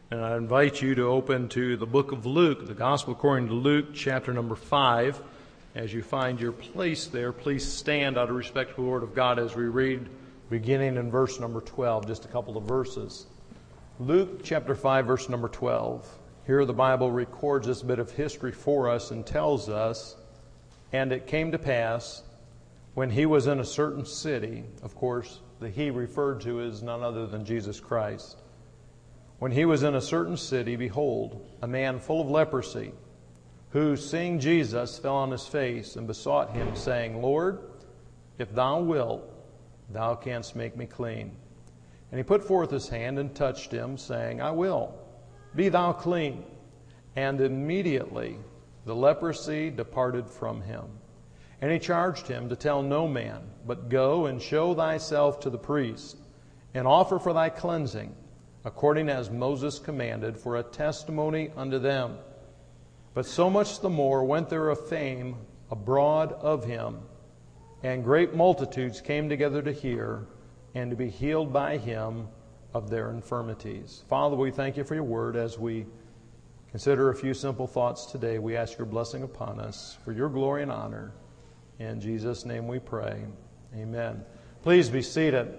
And I invite you to open to the book of Luke, the Gospel according to Luke, chapter number 5. As you find your place there, please stand out of respect for the Word of God as we read, beginning in verse number 12, just a couple of verses. Luke chapter 5, verse number 12. Here the Bible records this bit of history for us and tells us, "And it came to pass, when he was in a certain city," of course, the he referred to is none other than Jesus Christ. "When he was in a certain city, behold, a man full of leprosy, who, seeing Jesus, fell on his face and besought him, saying, Lord, if thou wilt, thou canst make me clean. And he put forth his hand and touched him, saying, I will, be thou clean. And immediately the leprosy departed from him. And he charged him to tell no man, but go and show thyself to the priest, and offer for thy cleansing, according as Moses commanded, for a testimony unto them. But so much the more went there a fame abroad of him, and great multitudes came together to hear, and to be healed by him of their infirmities." Father, we thank you for your word. As we consider a few simple thoughts today, we ask your blessing upon us for your glory and honor. In Jesus' name we pray. Amen. Please be seated.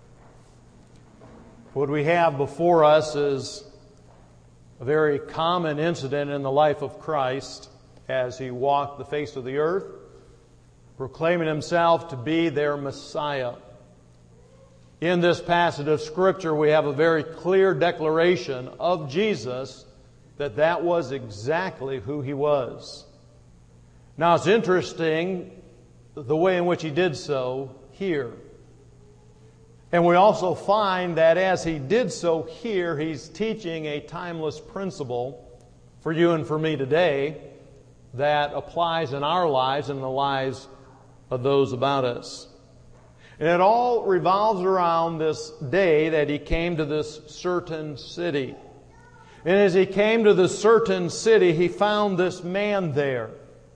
What we have before us is a very common incident in the life of Christ as he walked the face of the earth, proclaiming himself to be their Messiah. In this passage of Scripture, we have a very clear declaration of Jesus that that was exactly who he was. Now, it's interesting the way in which he did so here. And we also find that as he did so here, he's teaching a timeless principle for you and for me today that applies in our lives and in the lives of those about us. And it all revolves around this day that he came to this certain city. And as he came to this certain city, he found this man there.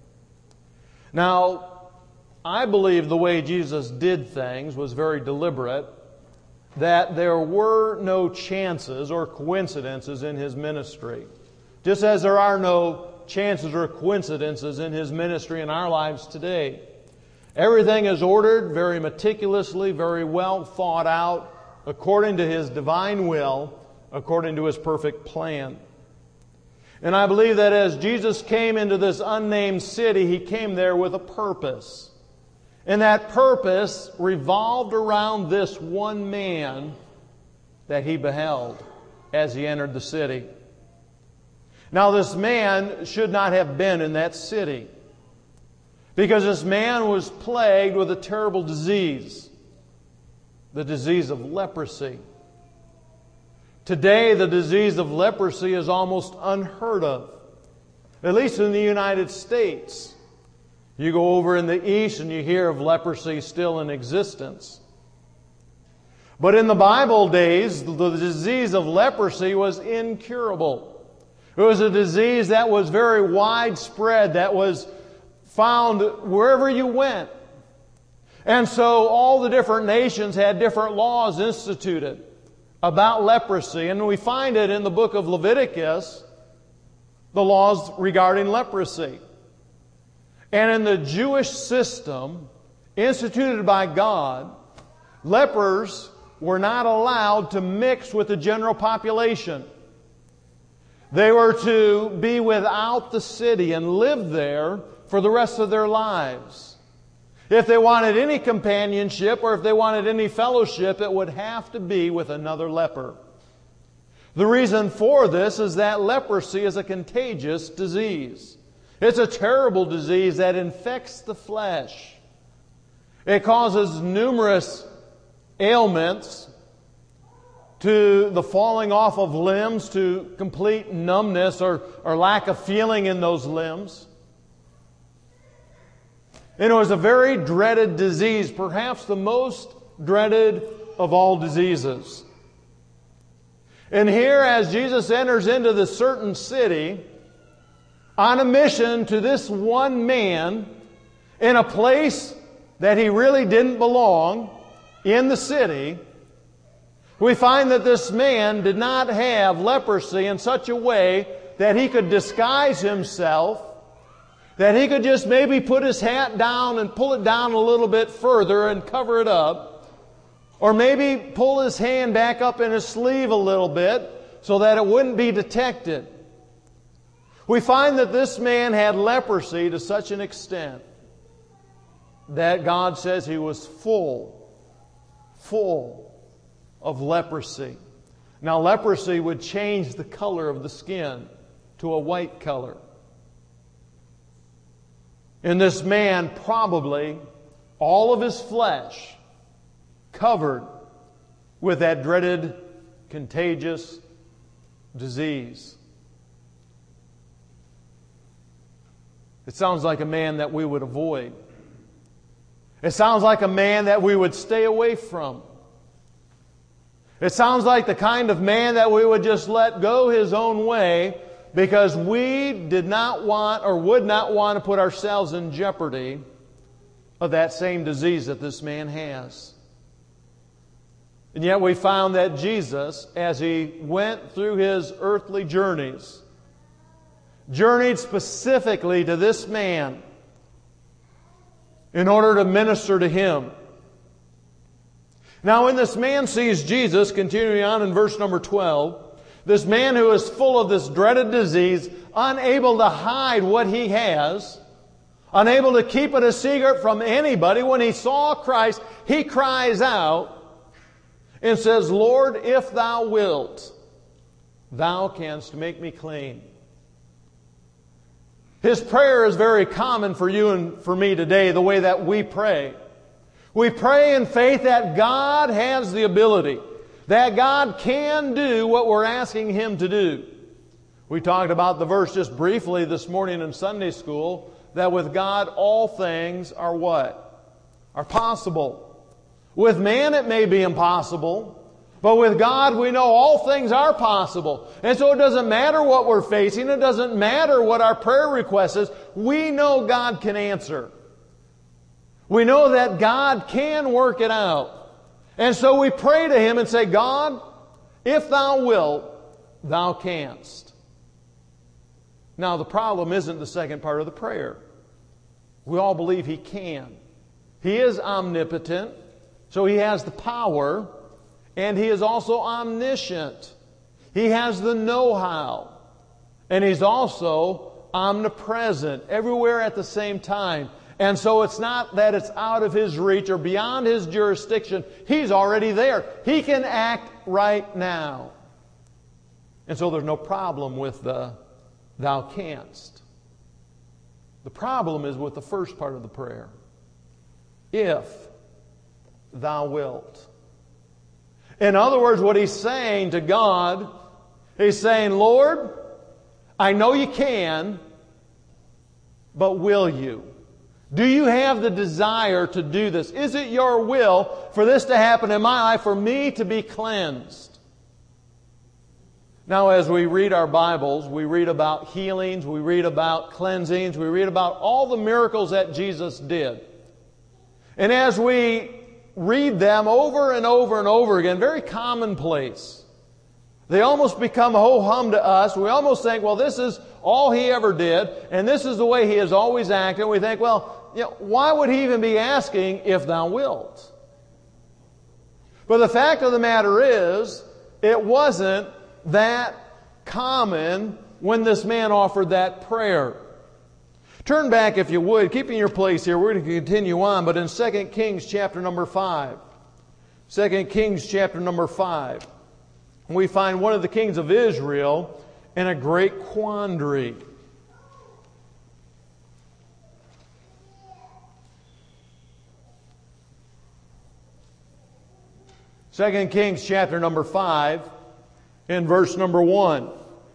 Now, I believe the way Jesus did things was very deliberate, that there were no chances or coincidences in his ministry. Just as there are no chances or coincidences in his ministry in our lives today. Everything is ordered very meticulously, very well thought out, according to his divine will, according to his perfect plan. And I believe that as Jesus came into this unnamed city, he came there with a purpose. And that purpose revolved around this one man that he beheld as he entered the city. Now, this man should not have been in that city, because this man was plagued with a terrible disease, the disease of leprosy. Today, the disease of leprosy is almost unheard of, at least in the United States. You go over in the East and you hear of leprosy still in existence. But in the Bible days, the disease of leprosy was incurable. It was a disease that was very widespread, that was found wherever you went. And so all the different nations had different laws instituted about leprosy. And we find it in the book of Leviticus, the laws regarding leprosy. And in the Jewish system instituted by God, lepers were not allowed to mix with the general population. They were to be without the city and live there for the rest of their lives. If they wanted any companionship or if they wanted any fellowship, it would have to be with another leper. The reason for this is that leprosy is a contagious disease. It's a terrible disease that infects the flesh. It causes numerous ailments, to the falling off of limbs, to complete numbness or lack of feeling in those limbs. And it was a very dreaded disease, perhaps the most dreaded of all diseases. And here, as Jesus enters into this certain city, on a mission to this one man in a place that he really didn't belong, in the city, We find that this man did not have leprosy in such a way that he could disguise himself, that he could just maybe put his hat down and pull it down a little bit further and cover it up, or maybe pull his hand back up in his sleeve a little bit so that it wouldn't be detected. We find that this man had leprosy to such an extent that God says he was full of leprosy. Now, leprosy would change the color of the skin to a white color. And this man, probably all of his flesh covered with that dreaded, contagious disease. It sounds like a man that we would avoid. It sounds like a man that we would stay away from. It sounds like the kind of man that we would just let go his own way because we did not want or would not want to put ourselves in jeopardy of that same disease that this man has. And yet we found that Jesus, as He went through His earthly journeys, journeyed specifically to this man in order to minister to him. Now, when this man sees Jesus, continuing on in verse number 12, this man who is full of this dreaded disease, unable to hide what he has, unable to keep it a secret from anybody, when he saw Christ, he cries out and says, "Lord, if Thou wilt, Thou canst make me clean." His prayer is very common for you and for me today, the way that we pray. We pray in faith that God has the ability, that God can do what we're asking Him to do. We talked about the verse just briefly this morning in Sunday school, that with God all things are what? Are possible. With man it may be impossible, but with God we know all things are possible. And so it doesn't matter what we're facing, it doesn't matter what our prayer request is, we know God can answer. We know that God can work it out. And so we pray to Him and say, "God, if Thou wilt, Thou canst." Now the problem isn't the second part of the prayer. We all believe He can. He is omnipotent, so He has the power, and He is also omniscient. He has the know-how, and He's also omnipresent, everywhere at the same time. And so it's not that it's out of His reach or beyond His jurisdiction. He's already there. He can act right now. And so there's no problem with the "Thou canst." The problem is with the first part of the prayer. If Thou wilt. In other words, what he's saying to God, he's saying, "Lord, I know You can, but will You? Do You have the desire to do this? Is it Your will for this to happen in my life, for me to be cleansed?" Now, as we read our Bibles, we read about healings, we read about cleansings, we read about all the miracles that Jesus did. And as we read them over and over and over again, very commonplace. They almost become ho-hum to us. We almost think, well, this is all He ever did, and this is the way He has always acted. We think, well, why would He even be asking if Thou wilt? But the fact of the matter is, it wasn't that common when this man offered that prayer. Turn back, if you would, keeping your place here. We're going to continue on, but in 2 Kings chapter number 5. 2 Kings chapter number 5. We find one of the kings of Israel in a great quandary. Second Kings chapter number 5 in verse number 1.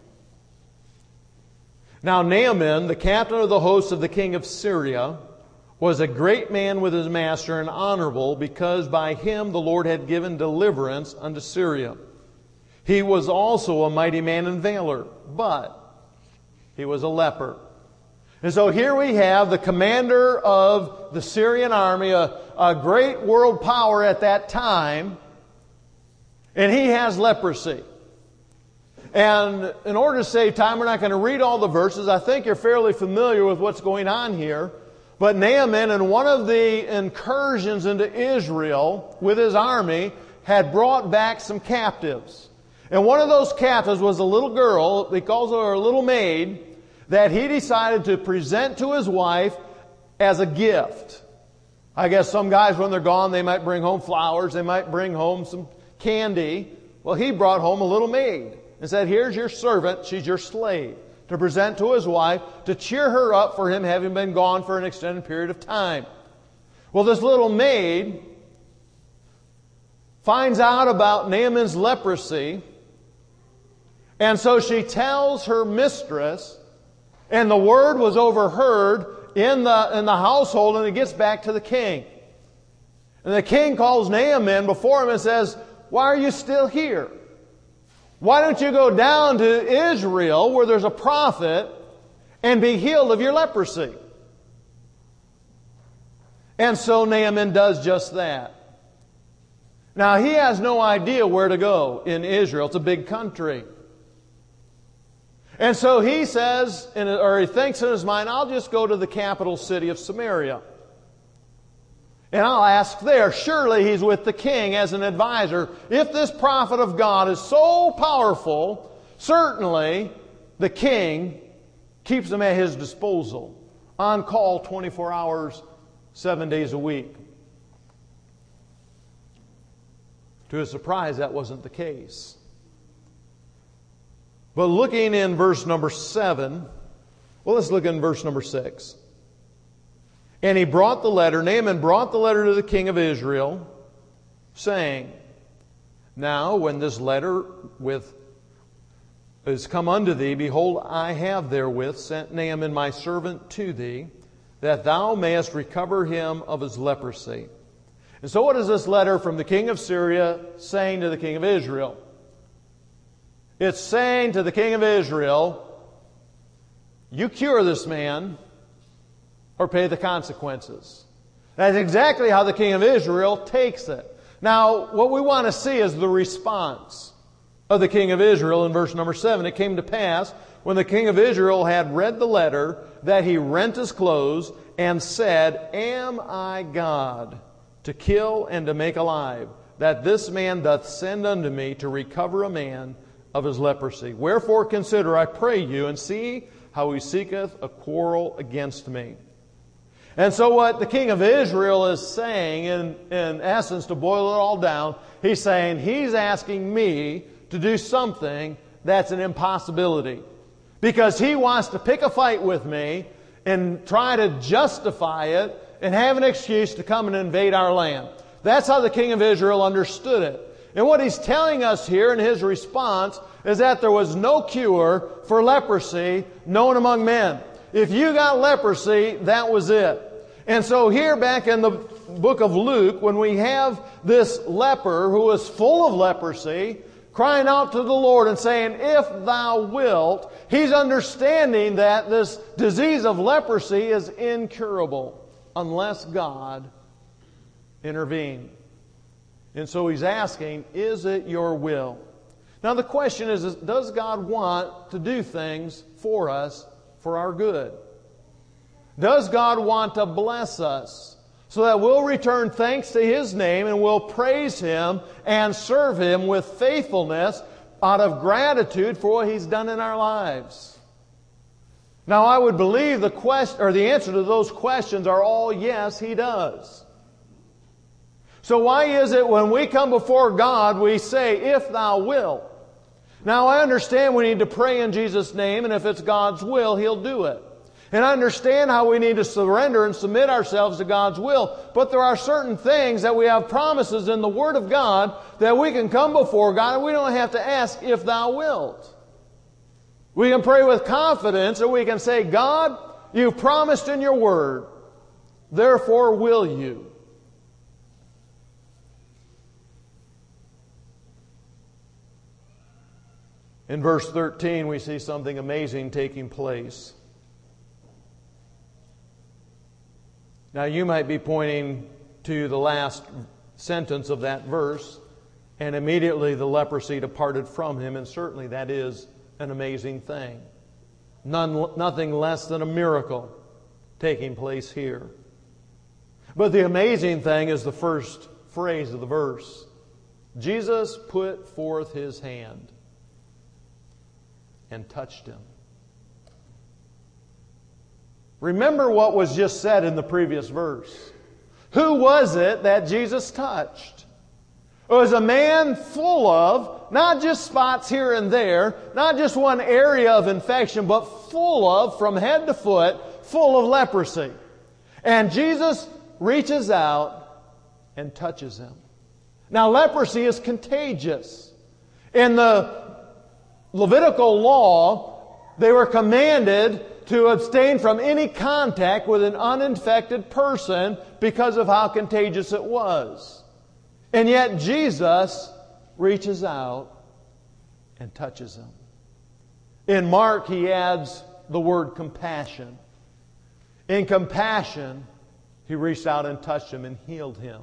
Now Naaman, the captain of the host of the king of Syria, was a great man with his master and honorable, because by him the Lord had given deliverance unto Syria. He was also a mighty man in valor, but he was a leper. And so here we have the commander of the Syrian army, a great world power at that time. And he has leprosy. And in order to save time, we're not going to read all the verses. I think you're fairly familiar with what's going on here. But Naaman, in one of the incursions into Israel with his army, had brought back some captives. And one of those captives was a little girl, he calls her a little maid, that he decided to present to his wife as a gift. I guess some guys, when they're gone, they might bring home flowers, they might bring home some candy. Well, he brought home a little maid and said, here's your servant, she's your slave, to present to his wife, to cheer her up for him having been gone for an extended period of time. Well, this little maid finds out about Naaman's leprosy, and so she tells her mistress, and the word was overheard in the household, and it gets back to the king. And the king calls Naaman before him and says, why are you still here? Why don't you go down to Israel where there's a prophet and be healed of your leprosy? And so Naaman does just that. Now, he has no idea where to go in Israel. It's a big country. And so he says, or he thinks in his mind, I'll just go to the capital city of Samaria. And I'll ask there. Surely he's with the king as an advisor. If this prophet of God is so powerful, certainly the king keeps him at his disposal. On call 24 hours, 7 days a week. To his surprise, that wasn't the case. But looking in verse number 7, well, let's look in verse number 6. And he brought the letter, Naaman brought the letter to the king of Israel, saying, now when this letter is come unto thee, behold, I have therewith sent Naaman my servant to thee, that thou mayest recover him of his leprosy. And so what is this letter from the king of Syria saying to the king of Israel? It's saying to the king of Israel, you cure this man or pay the consequences. That's exactly how the king of Israel takes it. Now, what we want to see is the response of the king of Israel in verse number 7. It came to pass, when the king of Israel had read the letter, that he rent his clothes and said, am I God to kill and to make alive, that this man doth send unto me to recover a man of his leprosy? Wherefore consider, I pray you, and see how he seeketh a quarrel against me. And so what the king of Israel is saying, in essence, to boil it all down, he's saying he's asking me to do something that's an impossibility. Because he wants to pick a fight with me and try to justify it and have an excuse to come and invade our land. That's how the king of Israel understood it. And what he's telling us here in his response is that there was no cure for leprosy known among men. If you got leprosy, that was it. And so here back in the book of Luke, when we have this leper who is full of leprosy, crying out to the Lord and saying, if thou wilt, he's understanding that this disease of leprosy is incurable unless God intervene. And so he's asking, is it your will? Now the question is, does God want to do things for us for our good? Does God want to bless us so that we'll return thanks to His name and we'll praise Him and serve Him with faithfulness out of gratitude for what He's done in our lives? Now I would believe the answer to those questions are all yes, He does. So why is it when we come before God we say, if thou wilt? Now I understand we need to pray in Jesus' name, and if it's God's will, He'll do it. And I understand how we need to surrender and submit ourselves to God's will. But there are certain things that we have promises in the Word of God that we can come before God and we don't have to ask if thou wilt. We can pray with confidence, or we can say, God, you promised in your Word, therefore will you. In verse 13, we see something amazing taking place. Now, you might be pointing to the last sentence of that verse And immediately the leprosy departed from him, and certainly that is an amazing thing. Nothing less than a miracle taking place here. But the amazing thing is the first phrase of the verse. Jesus put forth His hand and touched him. Remember what was just said in the previous verse. Who was it that Jesus touched? It was a man full of, not just spots here and there, not just one area of infection, but full of, from head to foot, full of leprosy. And Jesus reaches out and touches him. Now, leprosy is contagious. In the Levitical law, they were commanded to abstain from any contact with an uninfected person because of how contagious it was. And yet Jesus reaches out and touches him. In Mark, he adds the word compassion. In compassion, he reached out and touched him and healed him.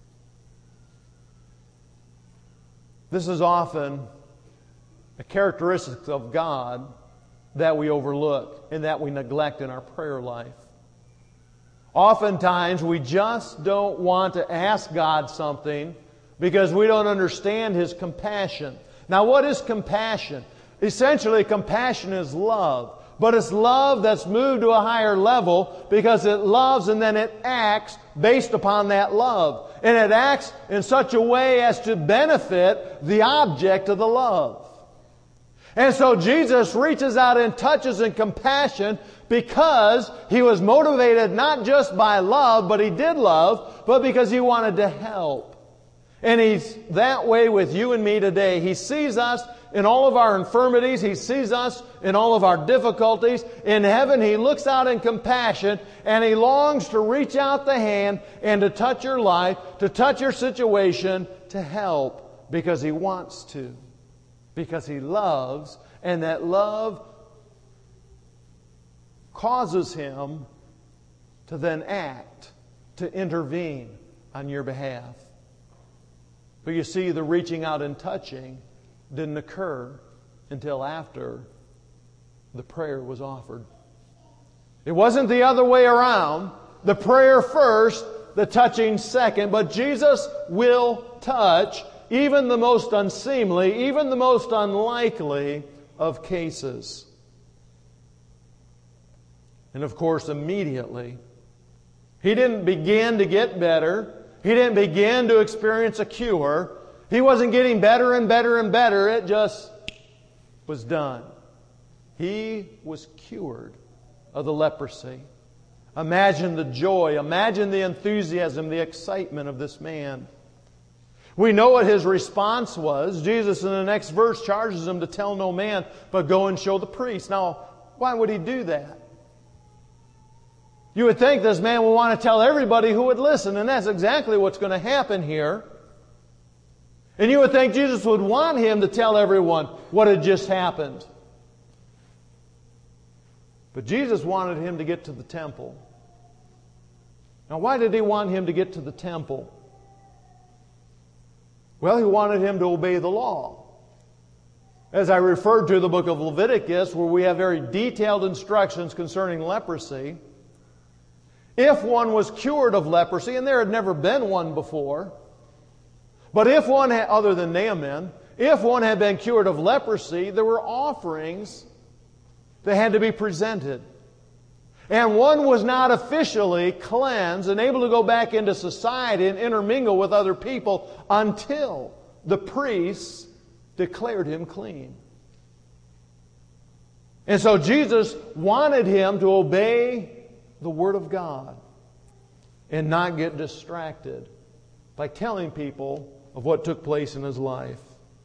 This is often a characteristic of God that we overlook and that we neglect in our prayer life. Oftentimes, we just don't want to ask God something because we don't understand His compassion. Now, what is compassion? Essentially, compassion is love. But it's love that's moved to a higher level because it loves and then it acts based upon that love. And it acts in such a way as to benefit the object of the love. And so Jesus reaches out and touches in compassion because He was motivated not just by love, but He did love, but because He wanted to help. And He's that way with you and me today. He sees us in all of our infirmities. He sees us in all of our difficulties. In heaven, He looks out in compassion and He longs to reach out the hand and to touch your life, to touch your situation, to help because He wants to. Because He loves, and that love causes Him to then act, to intervene on your behalf. But you see, the reaching out and touching didn't occur until after the prayer was offered. It wasn't the other way around. The prayer first, the touching second, but Jesus will touch even the most unseemly, even the most unlikely of cases. And of course, immediately, he didn't begin to get better. He didn't begin to experience a cure. He wasn't getting better and better and better. It just was done. He was cured of the leprosy. Imagine the joy, imagine the enthusiasm, the excitement of this man. We know what his response was. Jesus in the next verse charges him to tell no man, but go and show the priest. Now, why would he do that? You would think this man would want to tell everybody who would listen, and that's exactly what's going to happen here. And you would think Jesus would want him to tell everyone what had just happened. But Jesus wanted him to get to the temple. Now, why did He want him to get to the temple? Well, He wanted him to obey the law. As I referred to the book of Leviticus, where we have very detailed instructions concerning leprosy, if one was cured of leprosy, and there had never been one before, but if one had, other than Naaman, if one had been cured of leprosy, there were offerings that had to be presented. And one was not officially cleansed and able to go back into society and intermingle with other people until the priests declared him clean. And so Jesus wanted him to obey the Word of God and not get distracted by telling people of what took place in his life.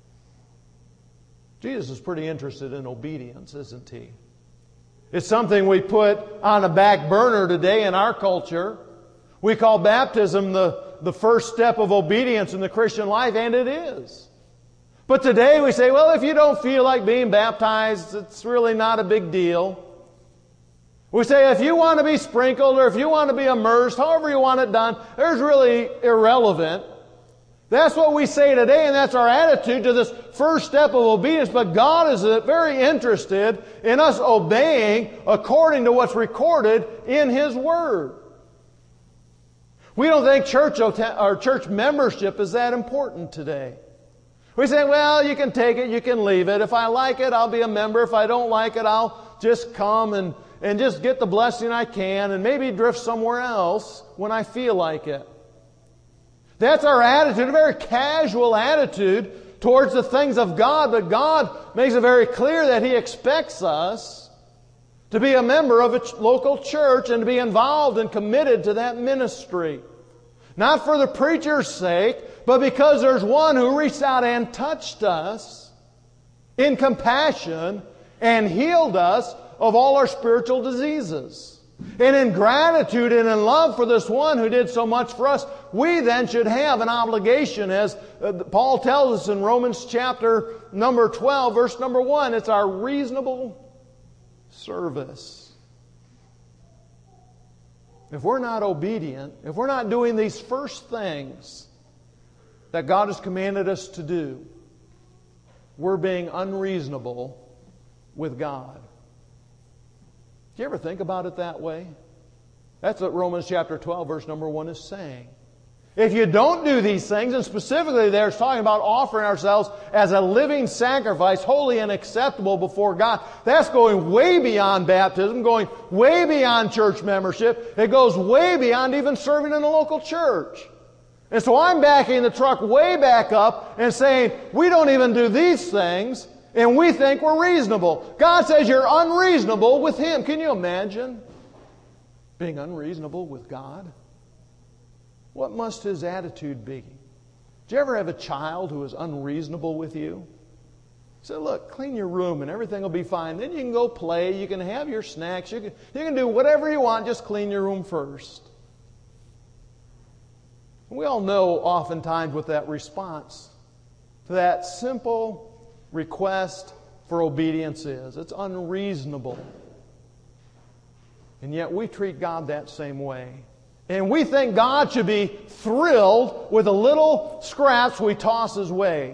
Jesus is pretty interested in obedience, isn't He? It's something we put on a back burner today in our culture. We call baptism the first step of obedience in the Christian life, and it is. But today we say, well, if you don't feel like being baptized, it's really not a big deal. We say if you want to be sprinkled or if you want to be immersed, however you want it done, there's really irrelevant. That's what we say today, and that's our attitude to this first step of obedience. But God is very interested in us obeying according to what's recorded in His Word. We don't think church membership is that important today. We say, well, you can take it, you can leave it. If I like it, I'll be a member. If I don't like it, I'll just come and just get the blessing I can and maybe drift somewhere else when I feel like it. That's our attitude, a very casual attitude towards the things of God. But God makes it very clear that He expects us to be a member of a local church and to be involved and committed to that ministry. Not for the preacher's sake, but because there's one who reached out and touched us in compassion and healed us of all our spiritual diseases. And in gratitude and in love for this one who did so much for us, we then should have an obligation, as Paul tells us in Romans chapter number 12, verse number 1. It's our reasonable service. If we're not obedient, if we're not doing these first things that God has commanded us to do, we're being unreasonable with God. Do you ever think about it that way? That's what Romans chapter 12, verse number 1 is saying. If you don't do these things, and specifically there it's talking about offering ourselves as a living sacrifice, holy and acceptable before God, that's going way beyond baptism, going way beyond church membership. It goes way beyond even serving in a local church. And so I'm backing the truck way back up and saying, we don't even do these things, and we think we're reasonable. God says you're unreasonable with Him. Can you imagine being unreasonable with God? What must His attitude be? Did you ever have a child who was unreasonable with you? Say, look, clean your room and everything will be fine. Then you can go play, you can have your snacks, you can do whatever you want, just clean your room first. We all know oftentimes what that response to that simple request for obedience is. It's unreasonable. And yet we treat God that same way. And we think God should be thrilled with the little scraps we toss His way.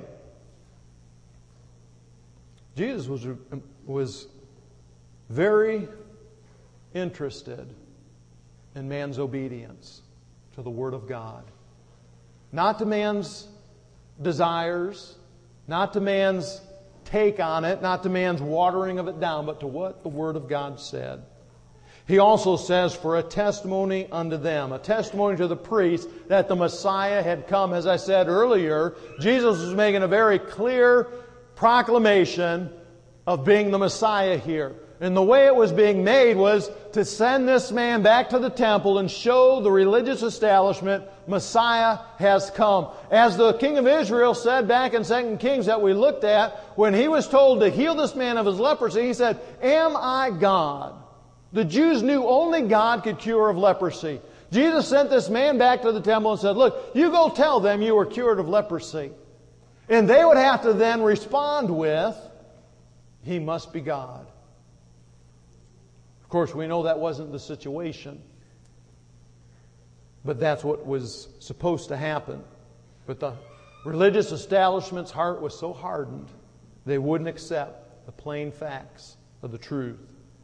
Jesus was very interested in man's obedience to the Word of God. Not to man's desires, not to man's take on it, not to man's watering of it down, but to what the Word of God said. He also says, for a testimony unto them, a testimony to the priests that the Messiah had come. As I said earlier, Jesus was making a very clear proclamation of being the Messiah here. And the way it was being made was to send this man back to the temple and show the religious establishment, Messiah has come. As the king of Israel said back in 2 Kings that we looked at, when he was told to heal this man of his leprosy, he said, am I God? The Jews knew only God could cure of leprosy. Jesus sent this man back to the temple and said, look, you go tell them you were cured of leprosy. And they would have to then respond with, He must be God. Of course, we know that wasn't the situation. But that's what was supposed to happen. But the religious establishment's heart was so hardened, they wouldn't accept the plain facts of the truth.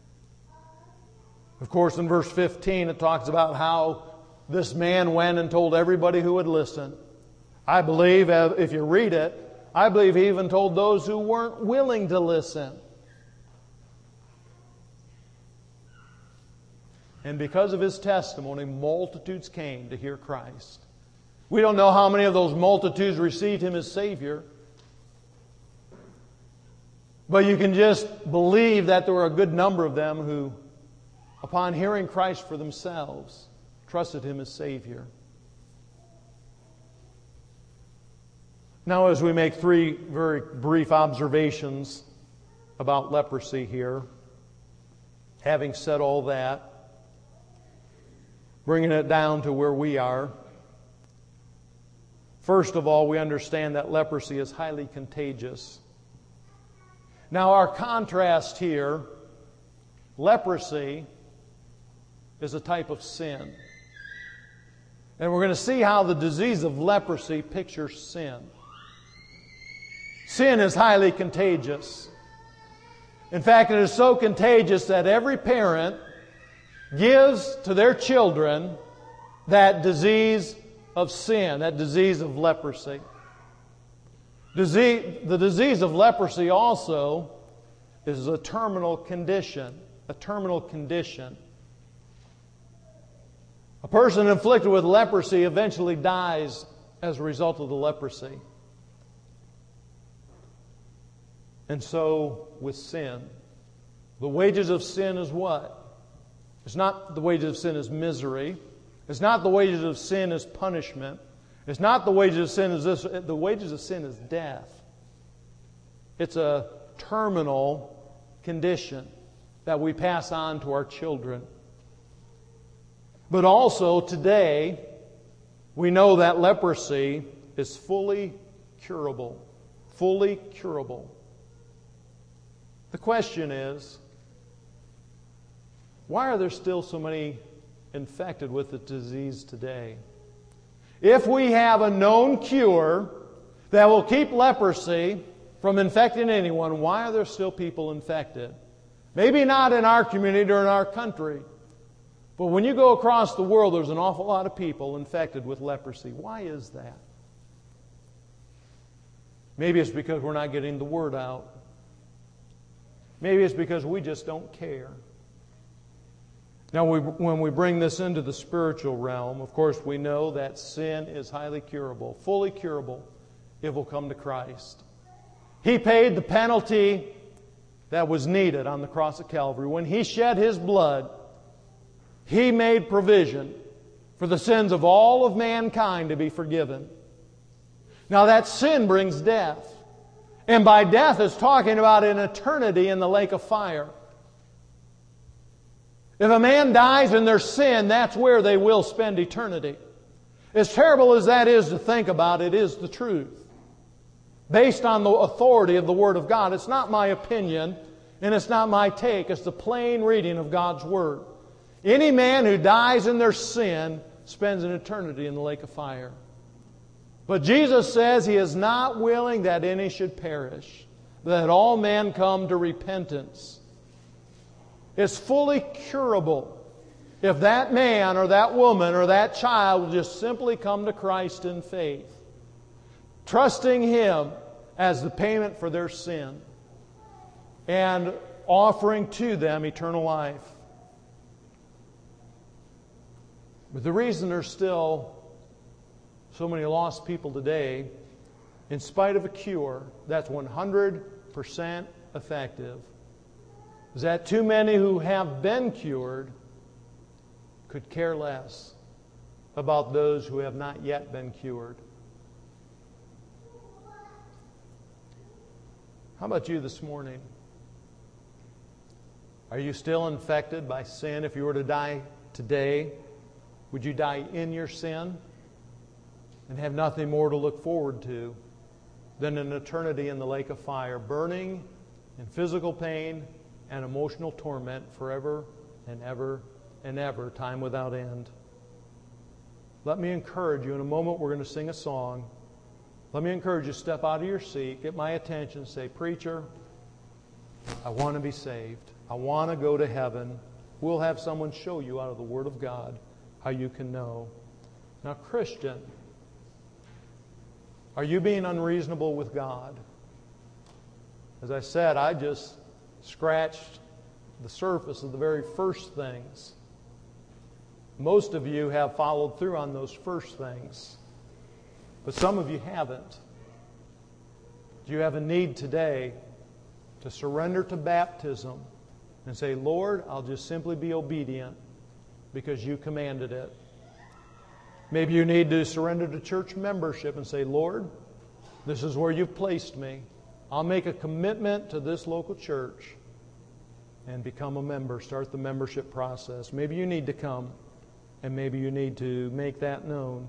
Of course, in verse 15, it talks about how this man went and told everybody who would listen. I believe, if you read it, I believe he even told those who weren't willing to listen. And because of his testimony, multitudes came to hear Christ. We don't know how many of those multitudes received Him as Savior. But you can just believe that there were a good number of them who, upon hearing Christ for themselves, trusted Him as Savior. Now, as we make 3 very brief observations about leprosy here, having said all that, bringing it down to where we are. First of all, we understand that leprosy is highly contagious. Now, our contrast here, leprosy is a type of sin. And we're going to see how the disease of leprosy pictures sin. Sin is highly contagious. In fact, it is so contagious that every parent gives to their children that disease of sin, that disease of leprosy. The disease of leprosy also is a terminal condition. A terminal condition. A person afflicted with leprosy eventually dies as a result of the leprosy. And so with sin. The wages of sin is what? It's not the wages of sin is misery. It's not the wages of sin is punishment. It's not the wages of sin is this. The wages of sin is death. It's a terminal condition that we pass on to our children. But also today, we know that leprosy is fully curable. Fully curable. The question is, why are there still so many infected with the disease today? If we have a known cure that will keep leprosy from infecting anyone, why are there still people infected? Maybe not in our community or in our country, but when you go across the world, there's an awful lot of people infected with leprosy. Why is that? Maybe it's because we're not getting the word out. Maybe it's because we just don't care. Now, when we bring this into the spiritual realm, of course, we know that sin is highly curable, fully curable, if we'll come to Christ. He paid the penalty that was needed on the cross of Calvary. When He shed His blood, He made provision for the sins of all of mankind to be forgiven. Now, that sin brings death. And by death, it's talking about an eternity in the lake of fire. If a man dies in their sin, that's where they will spend eternity. As terrible as that is to think about, it is the truth. Based on the authority of the Word of God. It's not my opinion, and it's not my take. It's the plain reading of God's Word. Any man who dies in their sin spends an eternity in the lake of fire. But Jesus says He is not willing that any should perish, but that all men come to repentance. It's fully curable if that man or that woman or that child will just simply come to Christ in faith, trusting Him as the payment for their sin and offering to them eternal life. But the reason there's still so many lost people today, in spite of a cure that's 100% effective, is that too many who have been cured could care less about those who have not yet been cured. How about you this morning? Are you still infected by sin? If you were to die today, would you die in your sin and have nothing more to look forward to than an eternity in the lake of fire, burning in physical pain and emotional torment forever and ever and ever, time without end? Let me encourage you. In a moment, we're going to sing a song. Let me encourage you to step out of your seat, get my attention, say, "Preacher, I want to be saved. I want to go to heaven." We'll have someone show you out of the Word of God how you can know. Now, Christian, are you being unreasonable with God? As I said, I just scratched the surface of the very first things. Most of you have followed through on those first things, but some of you haven't. Do you have a need today to surrender to baptism and say, "Lord, I'll just simply be obedient because you commanded it"? Maybe you need to surrender to church membership and say, "Lord, this is where you've placed me. I'll make a commitment to this local church and become a member." Start the membership process. Maybe you need to come, and maybe you need to make that known.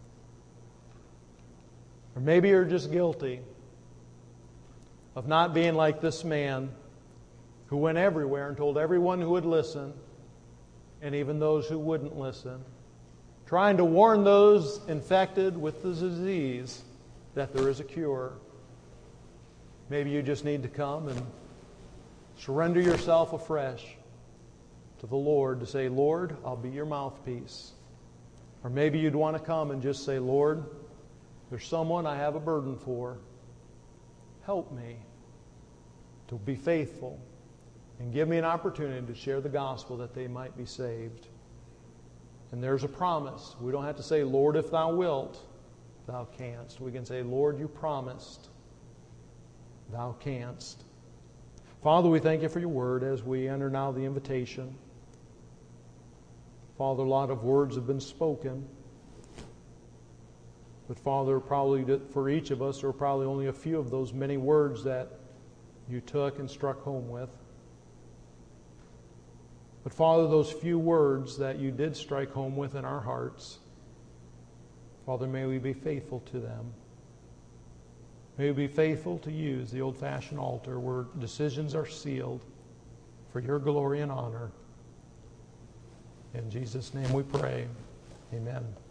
Or maybe you're just guilty of not being like this man who went everywhere and told everyone who would listen, and even those who wouldn't listen, trying to warn those infected with the disease that there is a cure. Maybe you just need to come and surrender yourself afresh to the Lord to say, Lord, I'll be your mouthpiece. Or maybe you'd want to come and just say, Lord, there's someone I have a burden for. Help me to be faithful and give me an opportunity to share the gospel that they might be saved. And there's a promise. We don't have to say, Lord, if thou wilt, thou canst. We can say, Lord, you promised, thou canst. Father, we thank you for your word as we enter now the invitation. Father, a lot of words have been spoken. But Father, probably for each of us, there are probably only a few of those many words that you took and struck home with. But Father, those few words that you did strike home with in our hearts, Father, may we be faithful to them. May we be faithful to use the old-fashioned altar where decisions are sealed for your glory and honor. In Jesus' name we pray. Amen.